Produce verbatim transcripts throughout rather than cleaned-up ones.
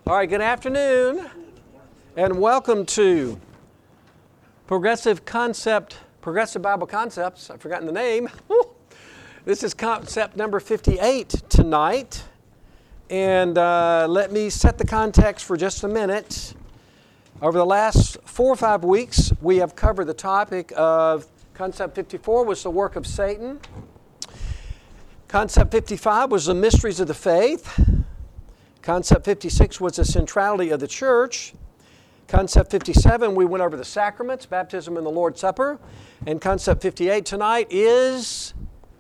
All right, good afternoon, and welcome to Progressive Concept, Progressive Bible Concepts. I've forgotten the name. This is concept number fifty-eight tonight, and uh, let me set the context for just a minute. Over the last four or five weeks, we have covered the topic of concept fifty-four was the work of Satan. Concept fifty-five was the mysteries of the faith. Concept fifty-six was the centrality of the church. Concept fifty-seven, we went over the sacraments, baptism and the Lord's Supper. And concept fifty-eight tonight is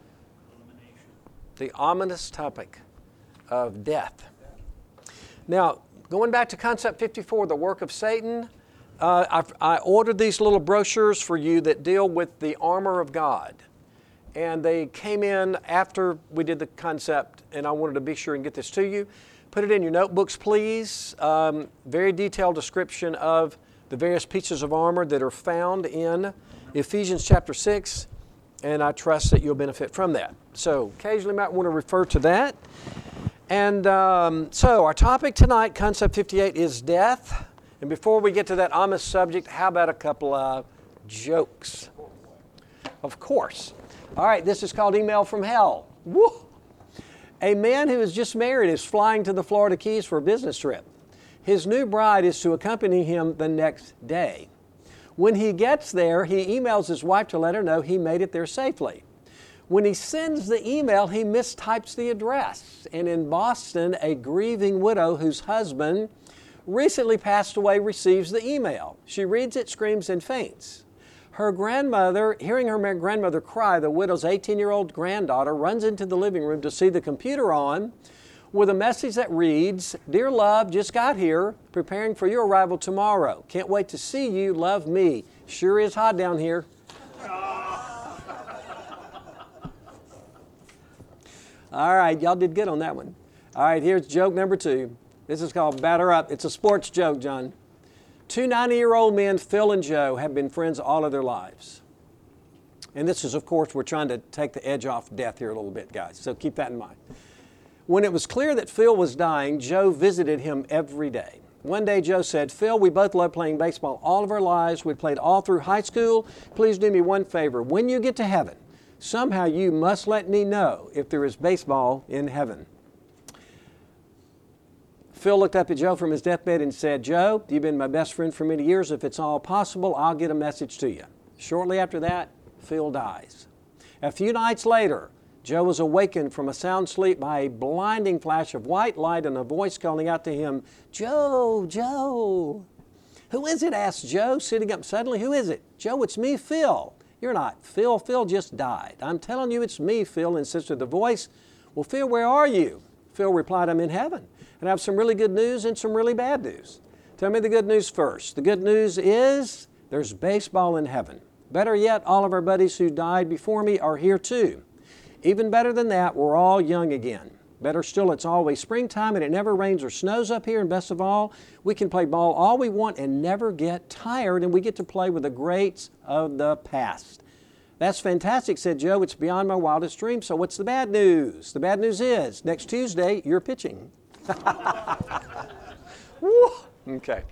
the ominous topic of death. Now, going back to concept fifty-four, the work of Satan, uh, I've, I ordered these little brochures for you that deal with the armor of God. And they came in after we did the concept, and I wanted to be sure and get this to you. Put it in your notebooks, please. Um, very detailed description of the various pieces of armor that are found in Ephesians chapter six, and I trust that you'll benefit from that. So occasionally you might want to refer to that. And um, so our topic tonight, concept fifty-eight, is death. And before we get to that ominous subject, how about a couple of jokes? Of course. All right, this is called Email from Hell. Woo! A man who is just married is flying to the Florida Keys for a business trip. His new bride is to accompany him the next day. When he gets there, he emails his wife to let her know he made it there safely. When he sends the email, he mistypes the address. And in Boston, a grieving widow whose husband recently passed away receives the email. She reads it, screams, and faints. Her grandmother, hearing her grandmother cry, the widow's eighteen-year-old granddaughter runs into the living room to see the computer on with a message that reads, "Dear love, just got here, preparing for your arrival tomorrow. Can't wait to see you, love me. Sure is hot down here." All right, y'all did good on that one. All right, here's joke number two. This is called Batter Up. It's a sports joke, John. Two ninety-year-old men, Phil and Joe, have been friends all of their lives. And this is, of course, we're trying to take the edge off death here a little bit, guys, so keep that in mind. When it was clear that Phil was dying, Joe visited him every day. One day, Joe said, "Phil, we both love playing baseball all of our lives. We played all through high school. Please do me one favor. When you get to heaven, somehow you must let me know if there is baseball in heaven." Phil looked up at Joe from his deathbed and said, "Joe, you've been my best friend for many years. If it's all possible, I'll get a message to you." Shortly after that, Phil dies. A few nights later, Joe was awakened from a sound sleep by a blinding flash of white light and a voice calling out to him, "Joe, Joe." "Who is it?" asked Joe, sitting up suddenly. "Who is it?" "Joe, it's me, Phil." "You're not Phil. Phil just died." "I'm telling you it's me, Phil," insisted the voice. "Well, Phil, where are you?" Phil replied, "I'm in heaven. And I have some really good news and some really bad news." Tell me the good news first. The good news is there's baseball in heaven. Better yet, all of our buddies who died before me are here too. Even better than that, we're all young again. Better still, it's always springtime and it never rains or snows up here. And best of all, we can play ball all we want and never get tired, and we get to play with the greats of the past. "That's fantastic," said Joe. "It's beyond my wildest dreams. So what's the bad news?" "The bad news is next Tuesday, you're pitching." Okay.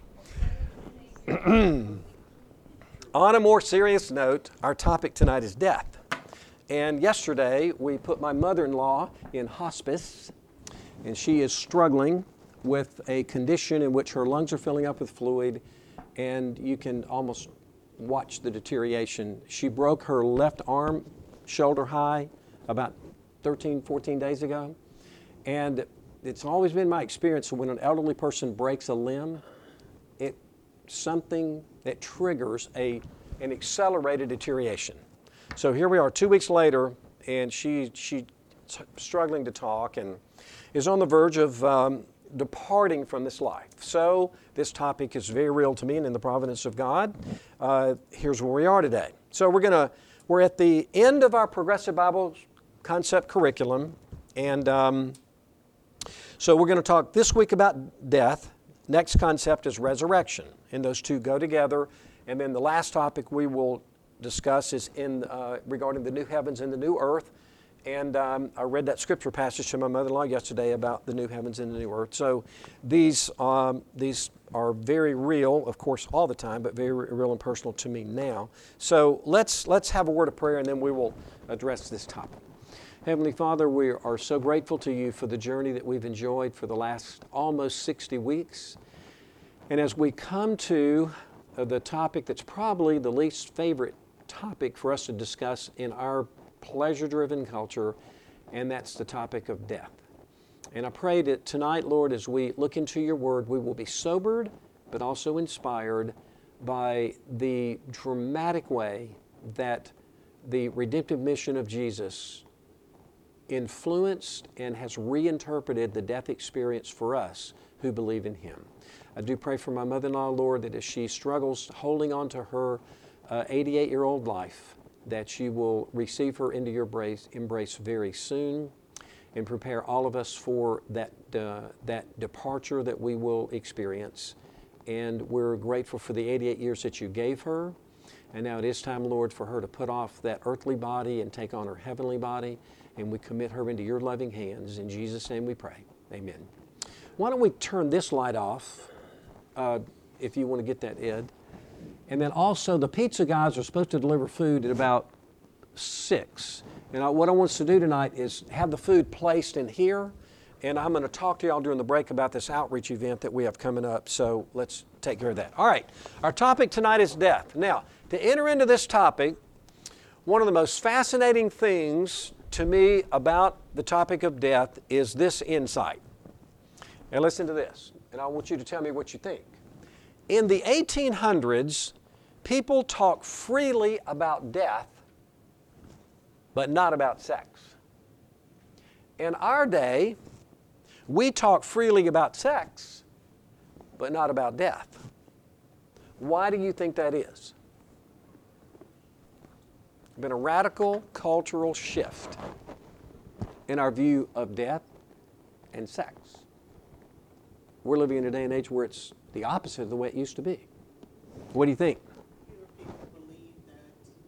On a more serious note, our topic tonight is death. And yesterday, we put my mother-in-law in hospice, and she is struggling with a condition in which her lungs are filling up with fluid, and you can almost watch the deterioration. She broke her left arm shoulder high about thirteen, fourteen days ago, and it's always been my experience that when an elderly person breaks a limb, it's something that triggers a, an accelerated deterioration. So here we are two weeks later, and she, she's struggling to talk and is on the verge of um, departing from this life. So this topic is very real to me, and in the providence of God, uh, here's where we are today. So we're gonna, we're at the end of our Progressive Bible Concept curriculum, and um, So we're going to talk this week about death. Next concept is resurrection, and those two go together. And then the last topic we will discuss is in uh, regarding the new heavens and the new earth, And um, I read that scripture passage to my mother-in-law yesterday about the new heavens and the new earth. So these, um, these are very real, of course, all the time, but very real and personal to me now. So let's, let's have a word of prayer, and then we will address this topic. Heavenly Father, we are so grateful to you for the journey that we've enjoyed for the last almost sixty weeks. And as we come to uh, the topic that's probably the least favorite topic for us to discuss in our pleasure-driven culture, and that's the topic of death. And I pray that tonight, Lord, as we look into your word, we will be sobered, but also inspired by the dramatic way that the redemptive mission of Jesus influenced and has reinterpreted the death experience for us who believe in him. I do pray for my mother-in-law, Lord, that as she struggles holding on to her uh, eighty-eight-year-old life, that you will receive her into your embrace, embrace very soon, and prepare all of us for that, uh, that departure that we will experience. And we're grateful for the eighty-eight years that you gave her. And now it is time, Lord, for her to put off that earthly body and take on her heavenly body. And we commit her into your loving hands. In Jesus' name we pray. Amen. Why don't we turn this light off, uh, if you want to get that, Ed. And then also the pizza guys are supposed to deliver food at about six. And I, what I want us to do tonight is have the food placed in here. And I'm going to talk to y'all during the break about this outreach event that we have coming up. So let's take care of that. All right. Our topic tonight is death. Now, to enter into this topic, one of the most fascinating things to me about the topic of death is this insight. Now listen to this, and I want you to tell me what you think. In the eighteen hundreds, people talk freely about death, but not about sex. In our day, we talk freely about sex, but not about death. Why do you think that is? There's been a radical cultural shift in our view of death and sex. We're living in a day and age where it's the opposite of the way it used to be. What do you think? Fewer people believe that,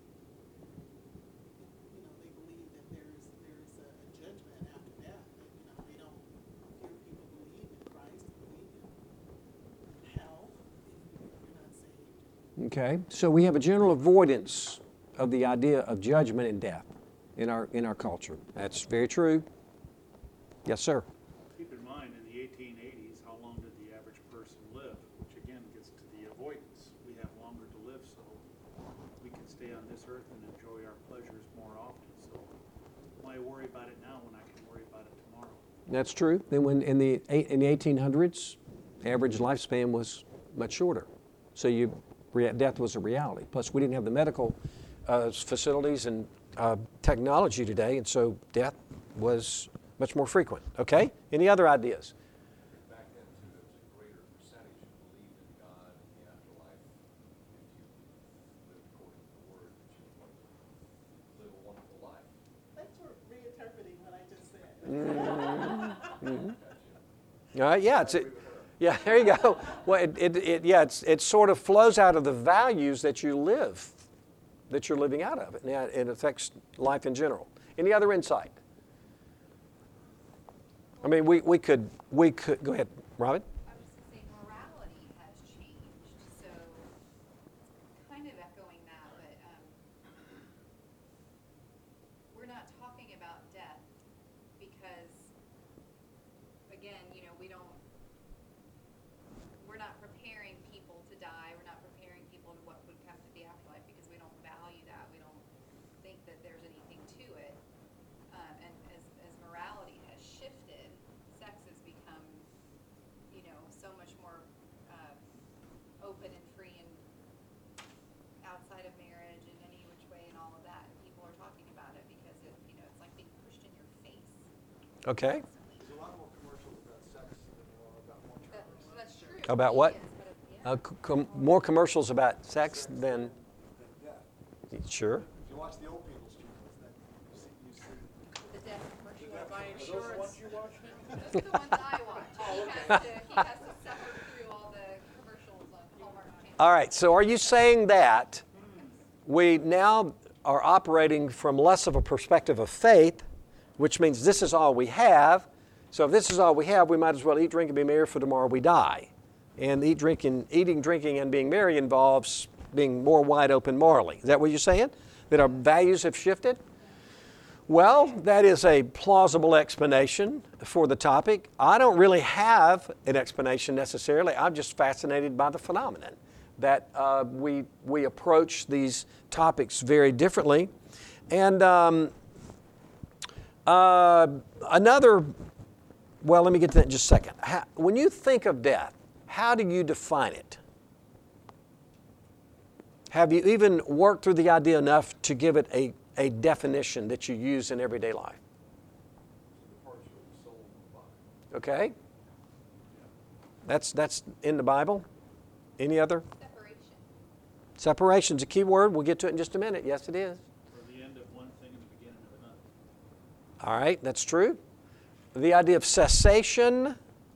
you know, they believe that there's there's a, a judgment after death. That, you know, they don't. Fewer people believe in Christ, believe in hell if you're not saved. Okay, so we have a general avoidance of the idea of judgment and death in our in our culture. That's very true. Yes, sir. Keep in mind, in the eighteen eighties, how long did the average person live? Which again gets to the avoidance. We have longer to live, so we can stay on this earth and enjoy our pleasures more often. So why worry about it now when I can worry about it tomorrow? That's true. Then when in the eight, in the eighteen hundreds, average lifespan was much shorter. So you death was a reality. Plus, we didn't have the medical uh, facilities and uh, technology today, and so death was much more frequent. Okay? Any other ideas? Back then, too, there was a greater percentage who believed in God and the afterlife. If you lived according to the Word, that you would live a wonderful life. Thanks for reinterpreting what I just said. Mm-hmm. Uh, yeah, it's, it, yeah, there you go. Well, it, it, it, yeah, it's, it sort of flows out of the values that you live, that you're living out of it, and it affects life in general. Any other insight? I mean, we, we could, we could, go ahead, Robin. I was just saying morality has changed, so kind of echoing that, but um, we're not talking about death because, again, you know, we don't, we're not preparing people to die, we're not preparing people to what would come to the afterlife because we don't value that, we don't think that there's anything to it. Um, and as, as morality has shifted, sex has become, you know, so much more uh, open and free and outside of marriage in any which way and all of that. And people are talking about it because it, you know, it's like being pushed in your face. Okay. There's a lot more commercials about sex than there are about more That, commercials that's true. About what? Yes, but it- yeah. Uh, c- com- more commercials about sex than, than death. sure. If you watch the old people's channels, then you see, you see. The death commercial. Are buy those the insurance. ones you watch? Those are the ones I watch. He has to, he has to suffer through all the commercials on Hallmark Channel. All right, so are you saying that we now are operating from less of a perspective of faith which means this is all we have. So if this is all we have, we might as well eat, drink, and be merry, for tomorrow we die. And eat, drinking, eating, drinking, and being merry involves being more wide open morally. Is that what you're saying? That our values have shifted? Well, that is a plausible explanation for the topic. I don't really have an explanation necessarily. I'm just fascinated by the phenomenon that uh, we, we approach these topics very differently. And um, uh, another, well, let me get to that in just a second. How, when you think of death, how do you define it? Have you even worked through the idea enough to give it a, a definition that you use in everyday life? Departure of the soul from the body. Okay? That's, that's in the Bible. Any other? Separation. Separation's a key word. We'll get to it in just a minute. Yes, it is. Or the end of one thing and the beginning of another. All right, that's true. The idea of cessation,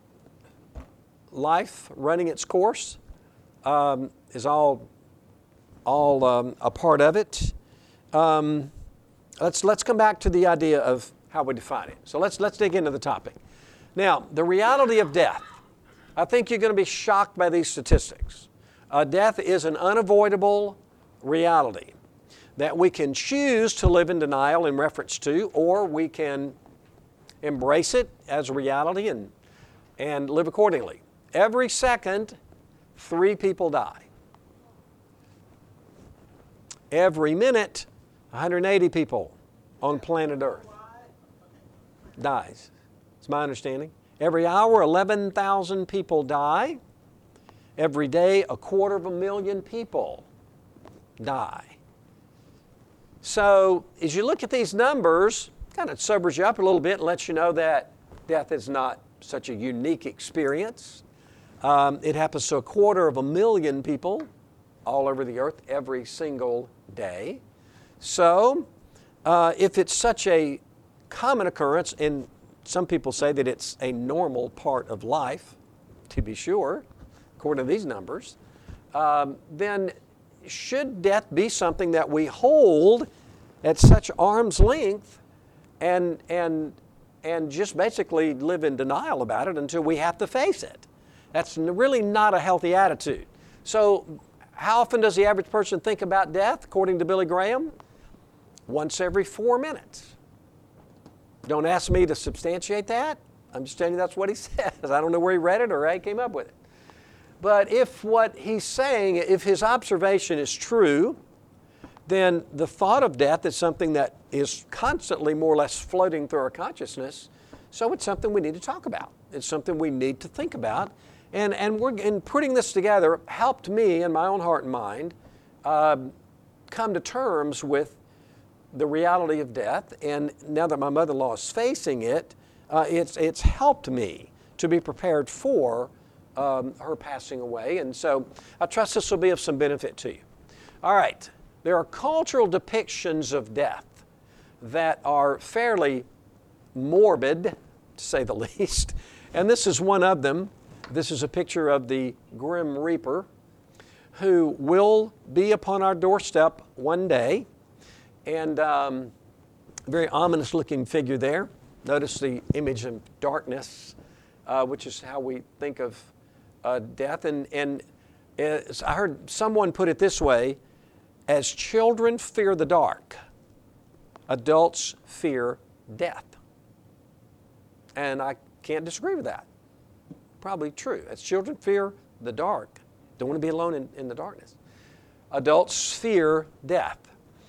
life running its course, um, is all, all um, a part of it. Um, let's, let's come back to the idea of how we define it. So let's, let's dig into the topic. Now, the reality of death. I think you're going to be shocked by these statistics. Uh, death is an unavoidable reality that we can choose to live in denial in reference to, or we can embrace it as a reality and, and live accordingly. Every second, three people die. Every minute, one hundred eighty people on planet Earth dies. It's my understanding. Every hour, eleven thousand people die. Every day, a quarter of a million people die. So as you look at these numbers, it kind of sobers you up a little bit and lets you know that death is not such a unique experience. Um, it happens to a quarter of a million people all over the earth every single day. So uh, if it's such a common occurrence, and some people say that it's a normal part of life, to be sure, according to these numbers, um, then should death be something that we hold at such arm's length and, and, and just basically live in denial about it until we have to face it? That's really not a healthy attitude. So how often does the average person think about death, according to Billy Graham? Once every four minutes. Don't ask me to substantiate that. I'm just telling you that's what he says. I don't know where he read it or how he came up with it. But if what he's saying, if his observation is true, then the thought of death is something that is constantly more or less floating through our consciousness. So it's something we need to talk about. It's something we need to think about. And, and we're, in putting this together helped me in my own heart and mind uh, come to terms with the reality of death. And now that my mother-in-law is facing it, uh, it's, it's helped me to be prepared for um, her passing away. And so I trust this will be of some benefit to you. All right, there are cultural depictions of death that are fairly morbid, to say the least. And this is one of them. This is a picture of the Grim Reaper, who will be upon our doorstep one day. And um, very ominous looking figure there. Notice the image of darkness, uh, which is how we think of uh, death. And, and as I heard someone put it this way: as children fear the dark, adults fear death. And I can't disagree with that. Probably true. As children fear the dark, don't want to be alone in, in the darkness. Adults fear death.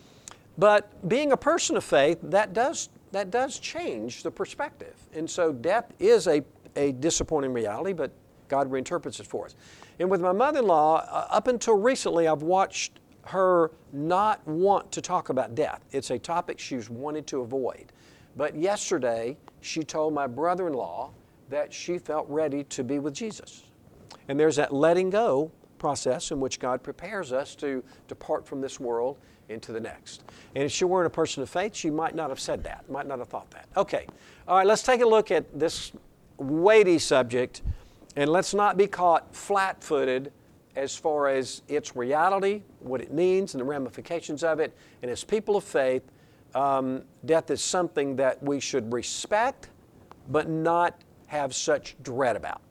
But being a person of faith, that does, that does change the perspective. And so death is a, a disappointing reality, but God reinterprets it for us. And with my mother-in-law, uh, up until recently, I've watched her not want to talk about death. It's a topic she's wanted to avoid. But yesterday, she told my brother-in-law that she felt ready to be with Jesus. And there's that letting go process in which God prepares us to depart from this world into the next. And if she weren't a person of faith, she might not have said that, might not have thought that. Okay, all right, let's take a look at this weighty subject, and let's not be caught flat-footed as far as its reality, what it means, and the ramifications of it. And as people of faith, um, death is something that we should respect, but not have such dread about.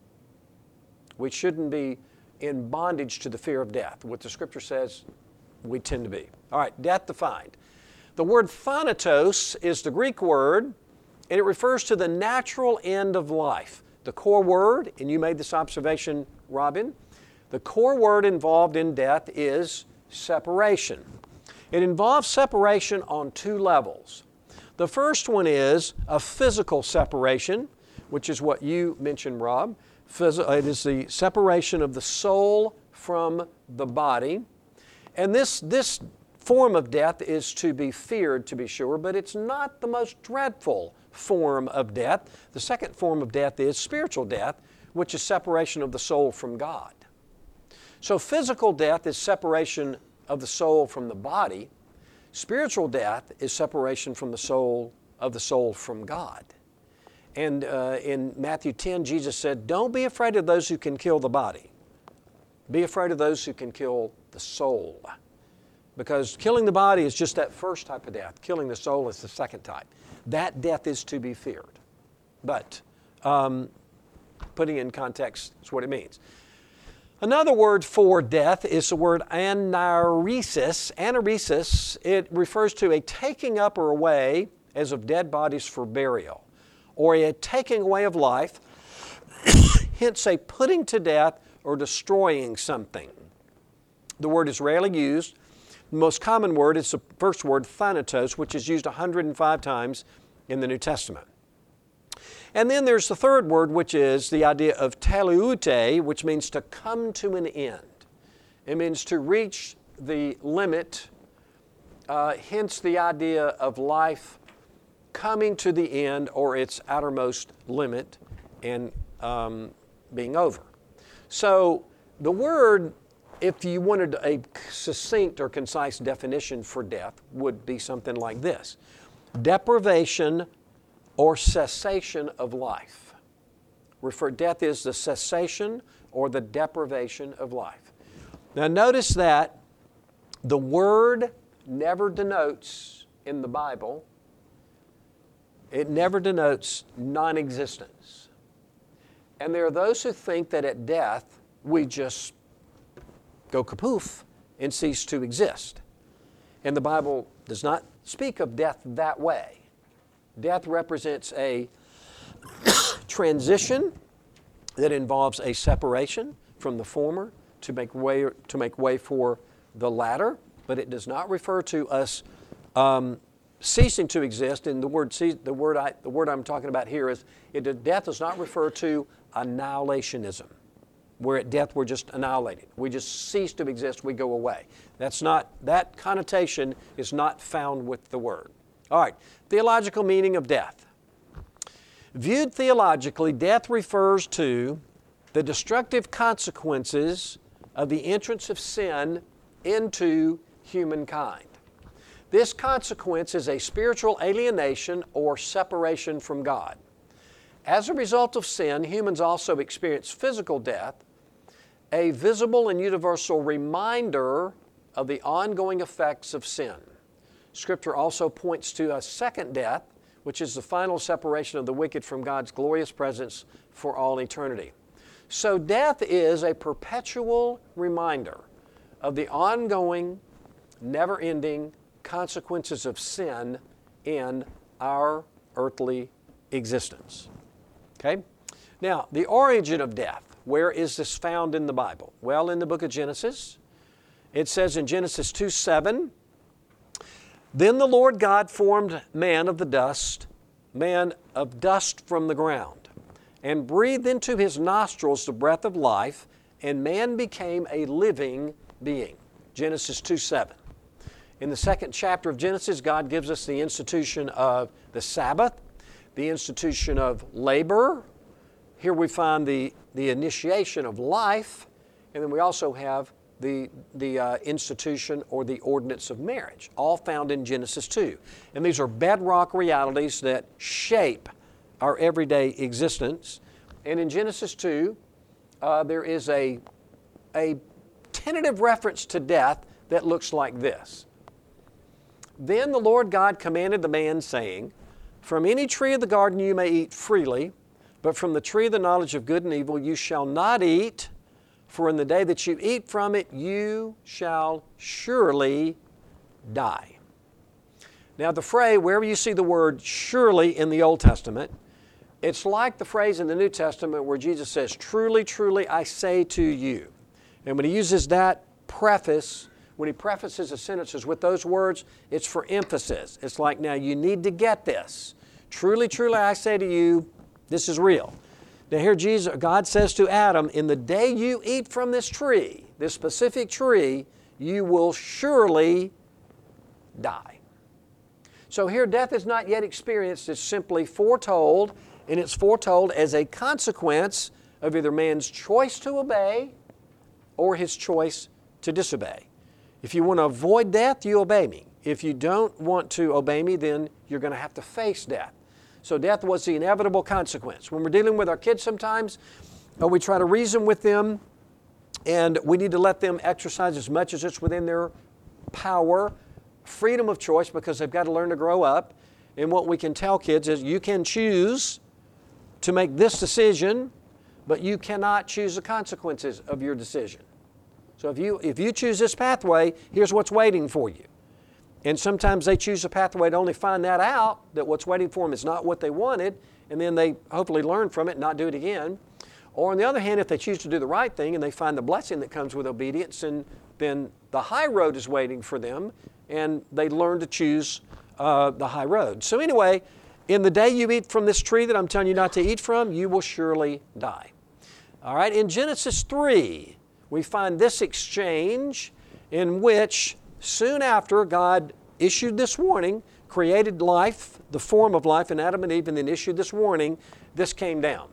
We shouldn't be in bondage to the fear of death. What the Scripture says, we tend to be. All right, death defined. The word thanatos is the Greek word, and it refers to the natural end of life. The core word, and you made this observation, Robin, the core word involved in death is separation. It involves separation on two levels. The first one is a physical separation, which is what you mentioned, Rob. It is the separation of the soul from the body. And this, this form of death is to be feared, to be sure, but it's not the most dreadful form of death. The second form of death is spiritual death, which is separation of the soul from God. So physical death is separation of the soul from the body. Spiritual death is separation from the soul of the soul from God. And uh, in Matthew ten, Jesus said, don't be afraid of those who can kill the body. Be afraid of those who can kill the soul. Because killing the body is just that first type of death. Killing the soul is the second type. That death is to be feared. But um, putting in context is what it means. Another word for death is the word anaresis. Anaresis, it refers to a taking up or away as of dead bodies for burial, or a taking away of life, hence a putting to death or destroying something. The word is rarely used. The most common word is the first word, thanatos, which is used one hundred five times in the New Testament. And then there's the third word, which is the idea of teleute, which means to come to an end. It means to reach the limit, uh, hence the idea of life coming to the end or its outermost limit and um, being over. So the word, if you wanted a succinct or concise definition for death, would be something like this: deprivation or cessation of life. Refer, death is the cessation or the deprivation of life. Now notice that the word never denotes in the Bible, it never denotes non-existence. And there are those who think that at death we just go kapoof and cease to exist. And the Bible does not speak of death that way. Death represents a transition that involves a separation from the former to make way, to make way for the latter, but it does not refer to us um, ceasing to exist. And the word, the word, I, the word I'm talking about here is, it, death does not refer to annihilationism, where at death we're just annihilated. We just cease to exist, we go away. That's not, that connotation is not found with the word. All right, theological meaning of death. Viewed theologically, death refers to the destructive consequences of the entrance of sin into humankind. This consequence is a spiritual alienation or separation from God. As a result of sin, humans also experience physical death, a visible and universal reminder of the ongoing effects of sin. Scripture also points to a second death, which is the final separation of the wicked from God's glorious presence for all eternity. So death is a perpetual reminder of the ongoing, never-ending consequences of sin in our earthly existence. Okay? Now, the origin of death. Where is this found in the Bible? Well, in the book of Genesis. It says in Genesis two seven, "Then the Lord God formed man of the dust, man of dust from the ground, and breathed into his nostrils the breath of life, and man became a living being." Genesis two seven. In the second chapter of Genesis, God gives us the institution of the Sabbath, the institution of labor. Here we find the, the initiation of life, and then we also have the, the uh, institution or the ordinance of marriage, all found in Genesis two. And these are bedrock realities that shape our everyday existence. And in Genesis two, uh, there is a, a tentative reference to death that looks like this. Then the Lord God commanded the man, saying, From any tree of the garden you may eat freely, but from the tree of the knowledge of good and evil you shall not eat, for in the day that you eat from it you shall surely die. Now the phrase, wherever you see the word surely in the Old Testament, it's like the phrase in the New Testament where Jesus says, Truly, truly, I say to you. And when he uses that preface, when he prefaces the sentences with those words, it's for emphasis. It's like, now you need to get this. Truly, truly, I say to you, this is real. Now here Jesus, God says to Adam, in the day you eat from this tree, this specific tree, you will surely die. So here death is not yet experienced, it's simply foretold, and it's foretold as a consequence of either man's choice to obey or his choice to disobey. If you want to avoid death, you obey me. If you don't want to obey me, then you're going to have to face death. So death was the inevitable consequence. When we're dealing with our kids sometimes, uh, we try to reason with them, and we need to let them exercise as much as it's within their power, freedom of choice, because they've got to learn to grow up. And what we can tell kids is you can choose to make this decision, but you cannot choose the consequences of your decision. So if you, if you choose this pathway, here's what's waiting for you. And sometimes they choose a pathway to only find that out, that what's waiting for them is not what they wanted, and then they hopefully learn from it and not do it again. Or on the other hand, if they choose to do the right thing and they find the blessing that comes with obedience, and then the high road is waiting for them, and they learn to choose uh, the high road. So anyway, in the day you eat from this tree that I'm telling you not to eat from, you will surely die. All right, in Genesis three, we find this exchange in which soon after God issued this warning, created life, the form of life in Adam and Eve, and then issued this warning, this came down.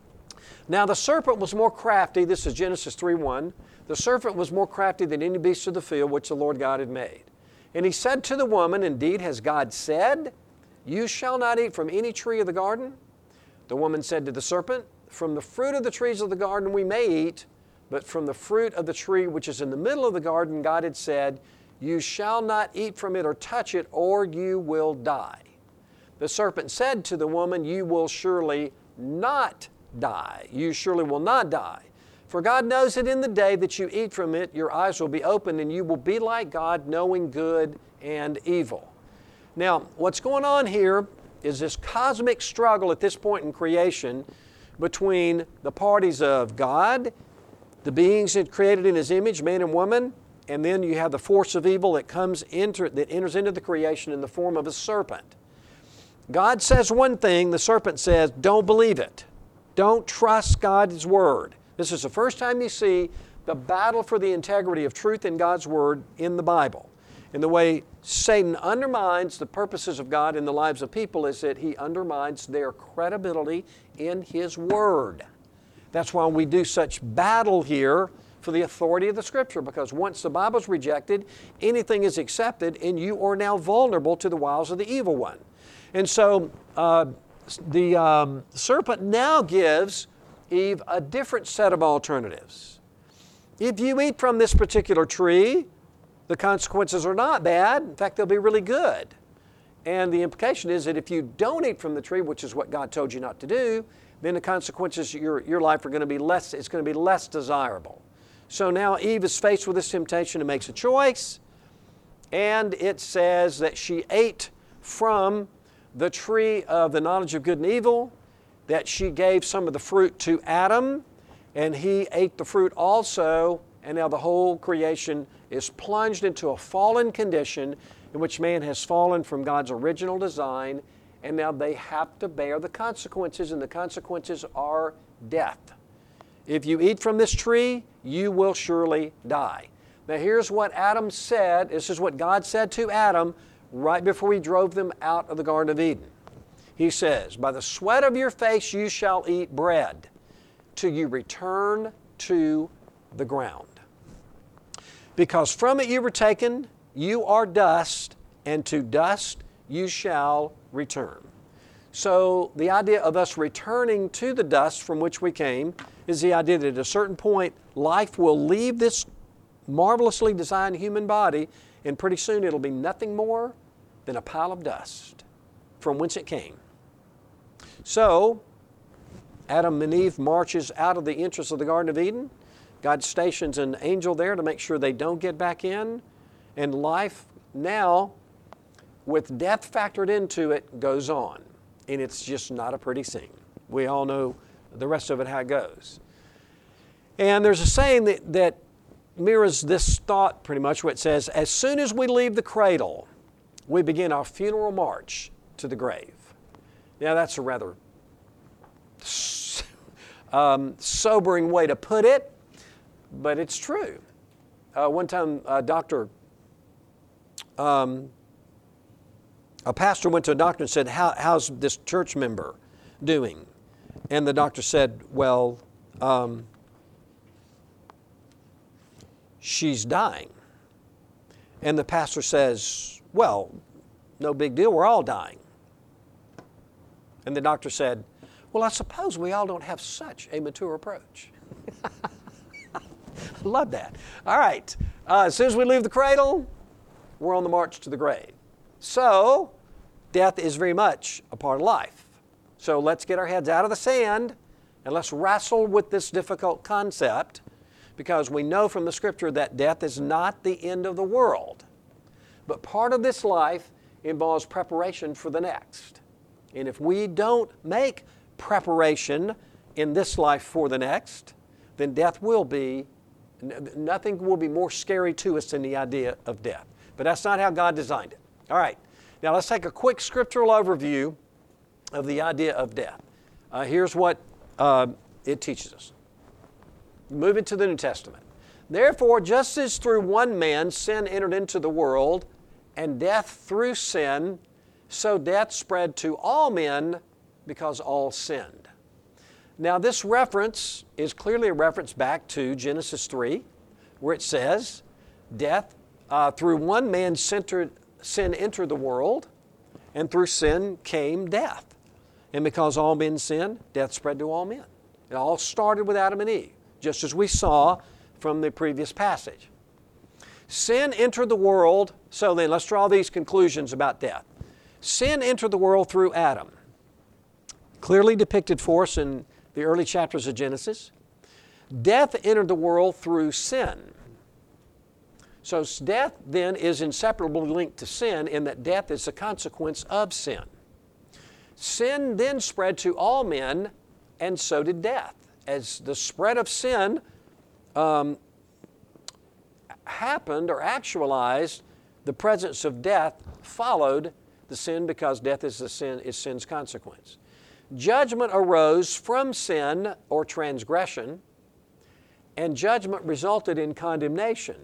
Now the serpent was more crafty, this is Genesis three one, the serpent was more crafty than any beast of the field which the Lord God had made. And he said to the woman, Indeed, has God said, You shall not eat from any tree of the garden? The woman said to the serpent, From the fruit of the trees of the garden we may eat, but from the fruit of the tree which is in the middle of the garden, God had said, You shall not eat from it or touch it, or you will die. The serpent said to the woman, You will surely not die. You surely will not die. For God knows that in the day that you eat from it, your eyes will be opened, and you will be like God, knowing good and evil. Now, what's going on here is this cosmic struggle at this point in creation between the parties of God, the beings that created in His image, man and woman, and then you have the force of evil that comes into, that enters into the creation in the form of a serpent. God says one thing, the serpent says, don't believe it. Don't trust God's Word. This is the first time you see the battle for the integrity of truth in God's Word in the Bible. And the way Satan undermines the purposes of God in the lives of people is that he undermines their credibility in His Word. That's why we do such battle here for the authority of the Scripture, because once the Bible's rejected, anything is accepted, and you are now vulnerable to the wiles of the evil one. And so uh, the um, serpent now gives Eve a different set of alternatives. If you eat from this particular tree, the consequences are not bad. In fact, they'll be really good. And the implication is that if you don't eat from the tree, which is what God told you not to do, then the consequences of your, your life are going to be less, it's going to be less desirable. So now Eve is faced with this temptation and makes a choice. And it says that she ate from the tree of the knowledge of good and evil, that she gave some of the fruit to Adam, and he ate the fruit also, and now the whole creation is plunged into a fallen condition in which man has fallen from God's original design, and now they have to bear the consequences, and the consequences are death. If you eat from this tree, you will surely die. Now here's what Adam said, this is what God said to Adam right before He drove them out of the Garden of Eden. He says, By the sweat of your face you shall eat bread, till you return to the ground. Because from it you were taken, you are dust, and to dust you shall return. So the idea of us returning to the dust from which we came is the idea that at a certain point life will leave this marvelously designed human body, and pretty soon it'll be nothing more than a pile of dust from whence it came. So, Adam and Eve marches out of the entrance of the Garden of Eden. God stations an angel there to make sure they don't get back in. And life now, with death factored into it, goes on. And it's just not a pretty scene. We all know the rest of it, how it goes. And there's a saying that, that mirrors this thought pretty much, where it says, as soon as we leave the cradle, we begin our funeral march to the grave. Now that's a rather um, sobering way to put it, but it's true. Uh, one time a doctor, um, a pastor went to a doctor and said, How, how's this church member doing? And the doctor said, well, um, she's dying. And the pastor says, well, no big deal, we're all dying. And the doctor said, well, I suppose we all don't have such a mature approach. Love that. All right, uh, as soon as we leave the cradle, we're on the march to the grave. So, death is very much a part of life. So let's get our heads out of the sand and let's wrestle with this difficult concept, because we know from the Scripture that death is not the end of the world. But part of this life involves preparation for the next. And if we don't make preparation in this life for the next, then death will be, nothing will be more scary to us than the idea of death. But that's not how God designed it. All right, now let's take a quick scriptural overview of the idea of death. Uh, here's what uh, it teaches us. Moving to the New Testament. Therefore, just as through one man sin entered into the world, and death through sin, so death spread to all men because all sinned. Now, this reference is clearly a reference back to Genesis three, where it says, death, uh, through one man sin entered the world, and through sin came death. And because all men sinned, death spread to all men. It all started with Adam and Eve, just as we saw from the previous passage. Sin entered the world, so then let's draw these conclusions about death. Sin entered the world through Adam, clearly depicted for us in the early chapters of Genesis. Death entered the world through sin. So death then is inseparably linked to sin, in that death is a consequence of sin. Sin then spread to all men, and so did death. As the spread of sin um, happened or actualized, the presence of death followed the sin, because death is the sin is sin's consequence. Judgment arose from sin or transgression, and judgment resulted in condemnation.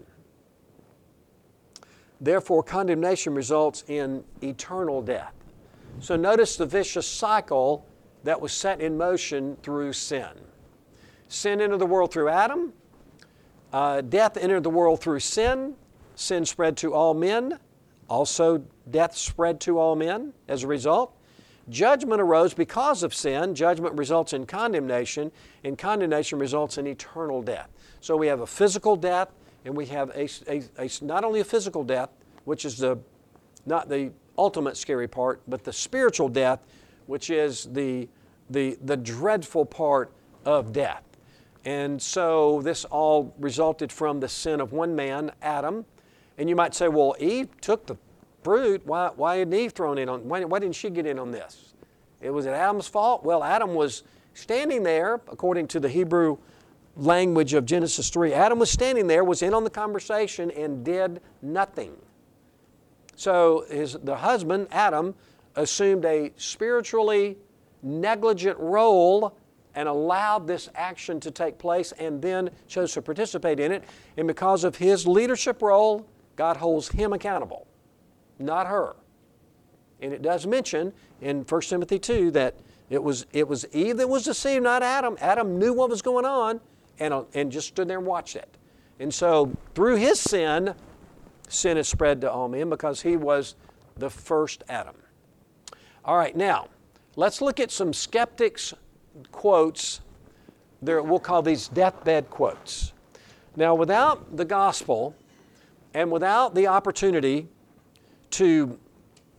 Therefore, condemnation results in eternal death. So notice the vicious cycle that was set in motion through sin. Sin entered the world through Adam. Uh, death entered the world through sin. Sin spread to all men. Also, death spread to all men as a result. Judgment arose because of sin. Judgment results in condemnation, and condemnation results in eternal death. So we have a physical death, and we have a, a, a not only a physical death, which is the not the ultimate scary part, but the spiritual death, which is the the the dreadful part of death. And so this all resulted from the sin of one man, Adam. And you might say, well, Eve took the fruit. Why, why isn't Eve thrown in on, why, why didn't she get in on this? It was it Adam's fault? Well, Adam was standing there, according to the Hebrew language of Genesis three. Adam was standing there, was in on the conversation, and did nothing. So his, the husband, Adam, assumed a spiritually negligent role and allowed this action to take place, and then chose to participate in it. And because of his leadership role, God holds him accountable, not her. And it does mention in First Timothy two that it was, it was Eve that was deceived, not Adam. Adam knew what was going on and, and just stood there and watched it. And so through his sin, sin is spread to all men because he was the first Adam. All right, now, let's look at some skeptics' quotes. There, we'll call these deathbed quotes. Now, without the gospel and without the opportunity to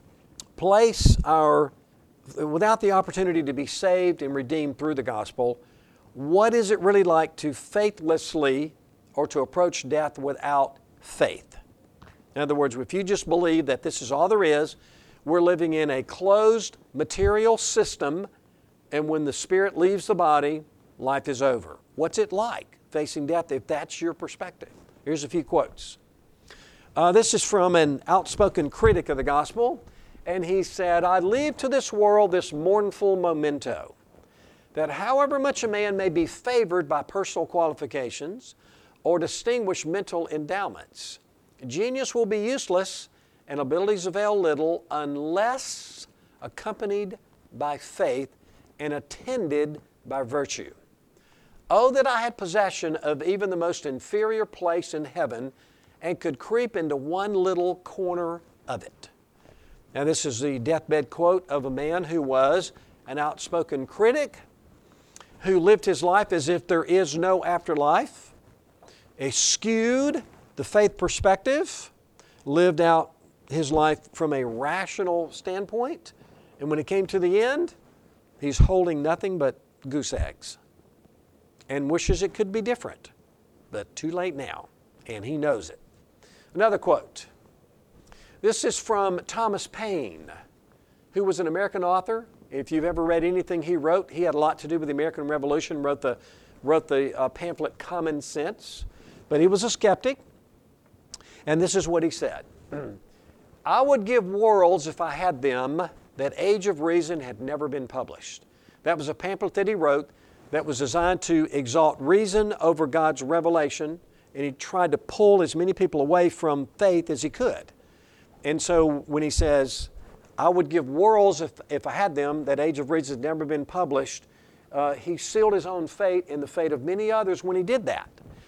place our, without the opportunity to be saved and redeemed through the gospel, what is it really like to faithlessly or to approach death without faith? In other words, if you just believe that this is all there is, we're living in a closed material system, and when the spirit leaves the body, life is over. What's it like facing death if that's your perspective? Here's a few quotes. Uh, this is from an outspoken critic of the gospel, and he said, "I leave to this world this mournful memento, that however much a man may be favored by personal qualifications or distinguished mental endowments, genius will be useless and abilities avail little unless accompanied by faith and attended by virtue. Oh, that I had possession of even the most inferior place in heaven and could creep into one little corner of it." Now, this is the deathbed quote of a man who was an outspoken critic, who lived his life as if there is no afterlife, eschewed the faith perspective, lived out his life from a rational standpoint, and when it came to the end, he's holding nothing but goose eggs and wishes it could be different, but too late now, and he knows it. Another quote. This is from Thomas Paine, who was an American author. If you've ever read anything he wrote, he had a lot to do with the American Revolution, wrote the, wrote the uh, pamphlet Common Sense, but he was a skeptic, and this is what he said. "I would give worlds if I had them that Age of Reason had never been published." That was a pamphlet that he wrote that was designed to exalt reason over God's revelation, and he tried to pull as many people away from faith as he could. And so when he says, "I would give worlds if, if I had them, that Age of Reason had never been published," uh, he sealed his own fate and the fate of many others when he did that.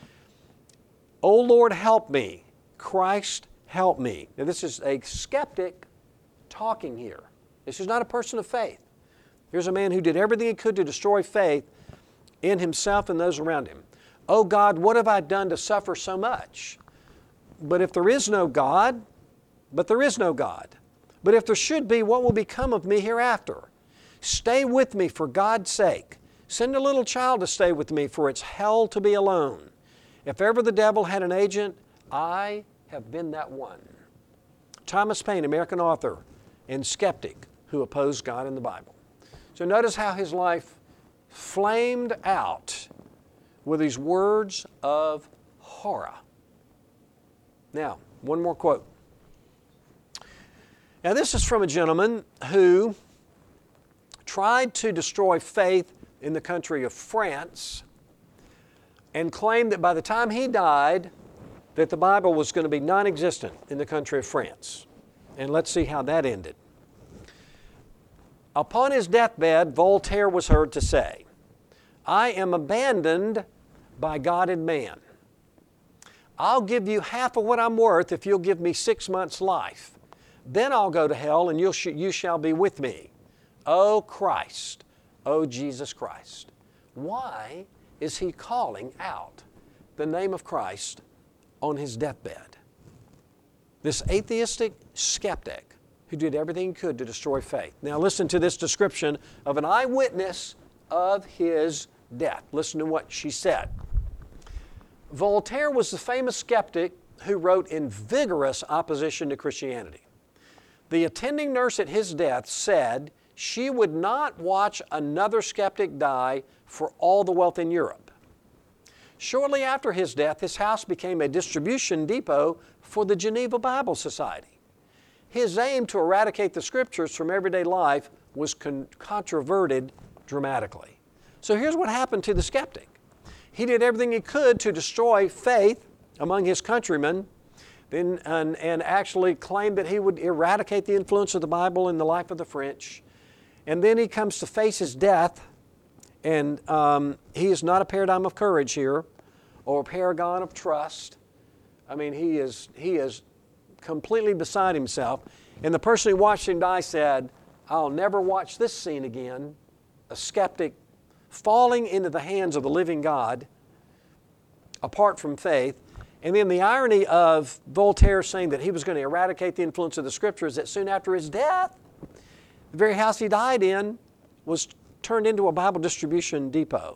"O Lord, help me. Christ, help me." Now, this is a skeptic talking here. This is not a person of faith. Here's a man who did everything he could to destroy faith in himself and those around him. "Oh God, what have I done to suffer so much? But if there is no God, but there is no God. But if there should be, what will become of me hereafter? Stay with me for God's sake. Send a little child to stay with me, for it's hell to be alone. If ever the devil had an agent, I have been that one." Thomas Paine, American author and skeptic who opposed God in the Bible. So notice how his life flamed out with these words of horror. Now, one more quote. Now, this is from a gentleman who tried to destroy faith in the country of France and claimed that by the time he died, that the Bible was going to be non-existent in the country of France. And let's see how that ended. Upon his deathbed, Voltaire was heard to say, "I am abandoned by God and man. I'll give you half of what I'm worth if you'll give me six months' life. Then I'll go to hell and you'll sh- you shall be with me. O Christ, O Jesus Christ." Why is he calling out the name of Christ on his deathbed? This atheistic skeptic who did everything he could to destroy faith. Now listen to this description of an eyewitness of his death. Listen to what she said. Voltaire was the famous skeptic who wrote in vigorous opposition to Christianity. The attending nurse at his death said she would not watch another skeptic die for all the wealth in Europe. Shortly after his death, his house became a distribution depot for the Geneva Bible Society. His aim to eradicate the Scriptures from everyday life was con- controverted dramatically. So here's what happened to the skeptic. He did everything he could to destroy faith among his countrymen, then, and, and actually claimed that he would eradicate the influence of the Bible in the life of the French. And then he comes to face his death, and um, he is not a paradigm of courage here or a paragon of trust. I mean, he is, he is completely beside himself. And the person who watched him die said, "I'll never watch this scene again." A skeptic falling into the hands of the living God apart from faith. And then the irony of Voltaire saying that he was going to eradicate the influence of the Scriptures, that soon after his death, The very house he died in was turned into a Bible distribution depot.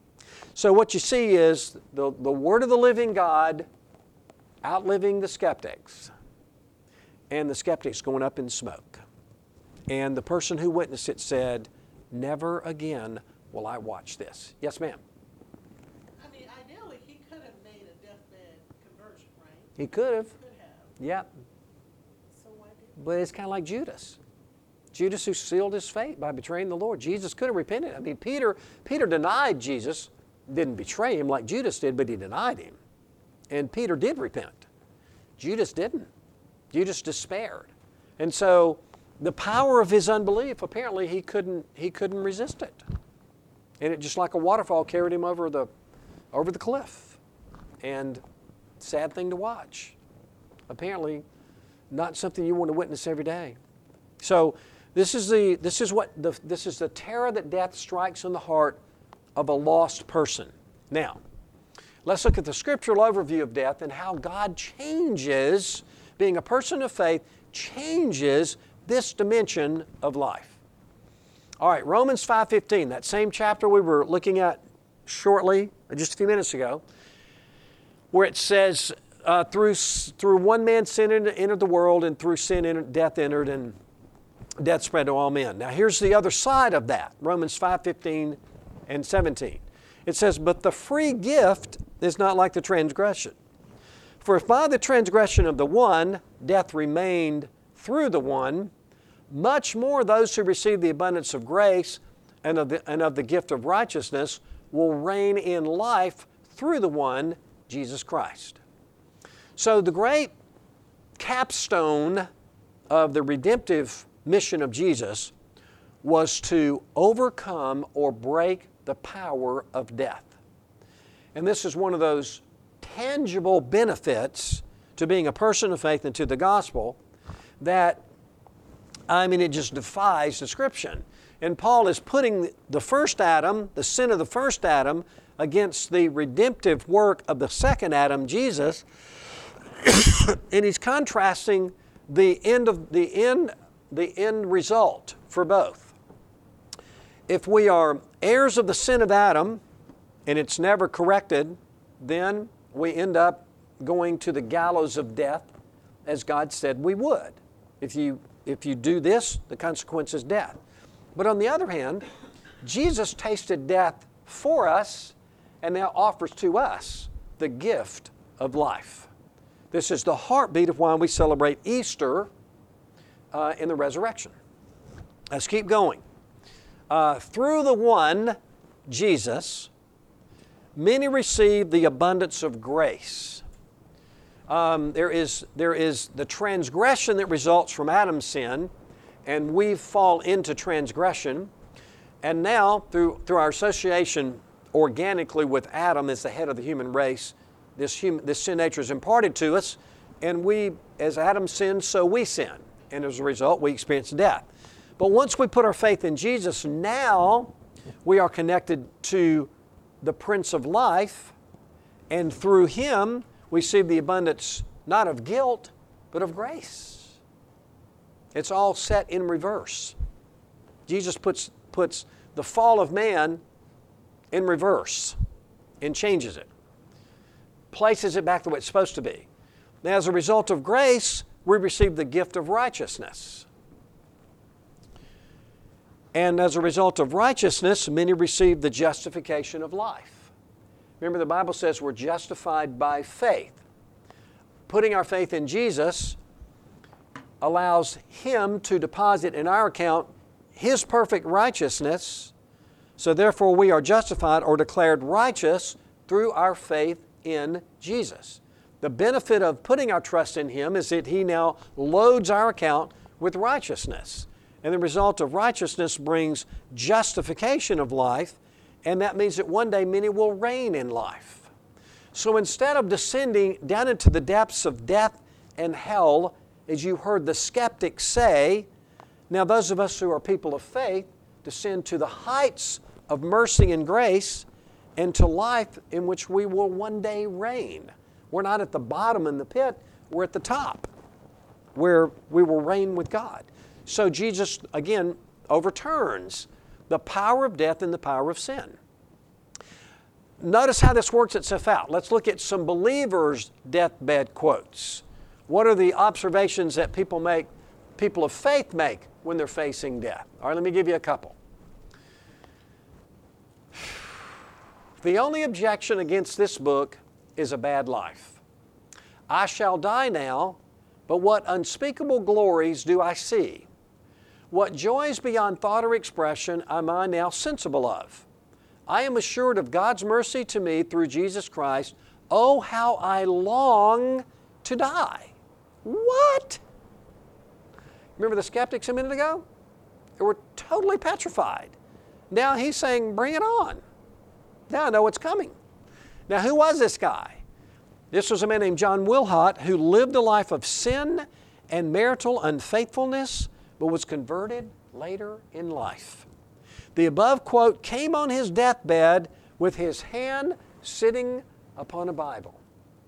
So what you see is the, the Word of the living God outliving the skeptics, and the skeptics going up in smoke. And the person who witnessed it said, "Never again will I watch this." Yes, ma'am? I mean, ideally, he could have made a deathbed conversion, right? He could have. Could have. Yep. So why didn't But it's kind of like Judas. Judas who sealed his fate by betraying the Lord. Jesus could have repented. I mean, Peter, Peter denied Jesus, didn't betray him like Judas did, but he denied him. And Peter did repent. Judas didn't. Judas despaired. And so the power of his unbelief, apparently he couldn't, he couldn't resist it. And it just like a waterfall carried him over the, over the cliff. And sad thing to watch. Apparently not something you want to witness every day. So this is the this is what the this is the terror that death strikes in the heart of a lost person. Now, let's look at the scriptural overview of death and how God changes, being a person of faith, changes this dimension of life. All right, Romans five fifteen, that same chapter we were looking at shortly, just a few minutes ago, where it says, uh, through through one man sin entered the world, and through sin entered, death entered, and death spread to all men. Now here's the other side of that, Romans five fifteen and seventeen. It says, "But the free gift is not like the transgression. For if by the transgression of the one, death remained through the one, much more those who receive the abundance of grace and of the, and of the gift of righteousness will reign in life through the one, Jesus Christ." So the great capstone of the redemptive mission of Jesus was to overcome or break the power of death. And this is one of those tangible benefits to being a person of faith and to the gospel that, I mean, it just defies description. And Paul is putting the first Adam, the sin of the first Adam, against the redemptive work of the second Adam, Jesus, and he's contrasting the end of the end the end result for both. If we are heirs of the sin of Adam and it's never corrected, then we end up going to the gallows of death as God said we would. If you if you do this, the consequence is death. But on the other hand, Jesus tasted death for us and now offers to us the gift of life. This is the heartbeat of why we celebrate Easter uh, in the resurrection. Let's keep going. Uh, through the one, Jesus, many receive the abundance of grace. Um, there is, there is the transgression that results from Adam's sin, and we fall into transgression. And now, through, through our association organically with Adam as the head of the human race, this, hum, this sin nature is imparted to us, and we, as Adam sinned, so we sin. And as a result, we experience death. But once we put our faith in Jesus, now we are connected to the Prince of Life, and through Him we see the abundance not of guilt, but of grace. It's all set in reverse. Jesus puts, puts the fall of man in reverse and changes it, places it back the way it's supposed to be. Now, as a result of grace, we receive the gift of righteousness. And as a result of righteousness, many receive the justification of life. Remember, the Bible says we're justified by faith. Putting our faith in Jesus allows Him to deposit in our account His perfect righteousness, so therefore we are justified or declared righteous through our faith in Jesus. The benefit of putting our trust in Him is that He now loads our account with righteousness. And the result of righteousness brings justification of life, and that means that one day many will reign in life. So instead of descending down into the depths of death and hell, as you heard the skeptics say, now those of us who are people of faith descend to the heights of mercy and grace and to life in which we will one day reign. We're not at the bottom in the pit, we're at the top, where we will reign with God. So Jesus, again, overturns the power of death and the power of sin. Notice how this works itself out. Let's look at some believers' deathbed quotes. What are the observations that people make, people of faith make when they're facing death? All right, let me give you a couple. The only objection against this book is a bad life. I shall die now, but what unspeakable glories do I see? What joys beyond thought or expression am I now sensible of? I am assured of God's mercy to me through Jesus Christ. Oh, how I long to die. What? Remember the skeptics a minute ago? They were totally petrified. Now he's saying, bring it on. Now I know what's coming. Now who was this guy? This was a man named John Wilhott who lived a life of sin and marital unfaithfulness, but was converted later in life. The above quote came on his deathbed with his hand sitting upon a Bible.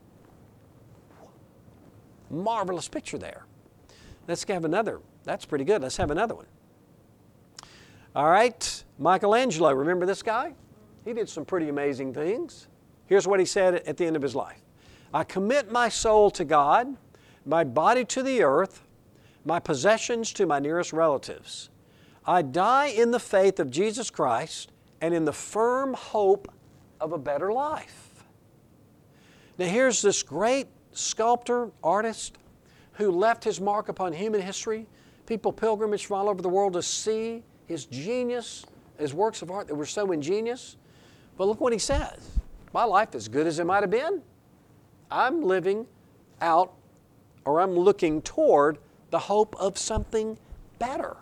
Marvelous picture there. Let's have another. That's pretty good. Let's have another one. All right, Michelangelo, remember this guy? He did some pretty amazing things. Here's what he said at the end of his life. I commit my soul to God, my body to the earth, my possessions to my nearest relatives. I die in the faith of Jesus Christ and in the firm hope of a better life. Now here's this great sculptor, artist, who left his mark upon human history. People pilgrimage from all over the world to see his genius, his works of art that were so ingenious. But look what he says. My life is good as it might have been. I'm living out, or I'm looking toward the hope of something better.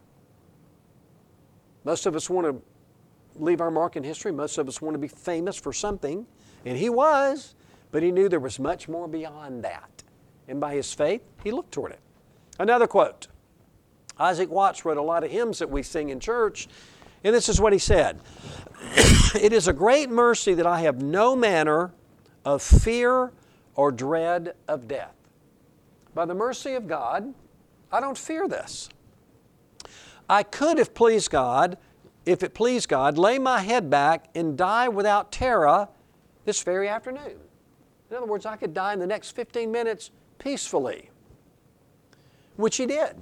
Most of us want to leave our mark in history. Most of us want to be famous for something. And he was, but he knew there was much more beyond that. And by his faith, he looked toward it. Another quote. Isaac Watts wrote a lot of hymns that we sing in church. And this is what he said. It is a great mercy that I have no manner of fear or dread of death. By the mercy of God, I don't fear this. I could, if pleased God, if it pleased God, lay my head back and die without terror this very afternoon. In other words, I could die in the next fifteen minutes peacefully, which he did.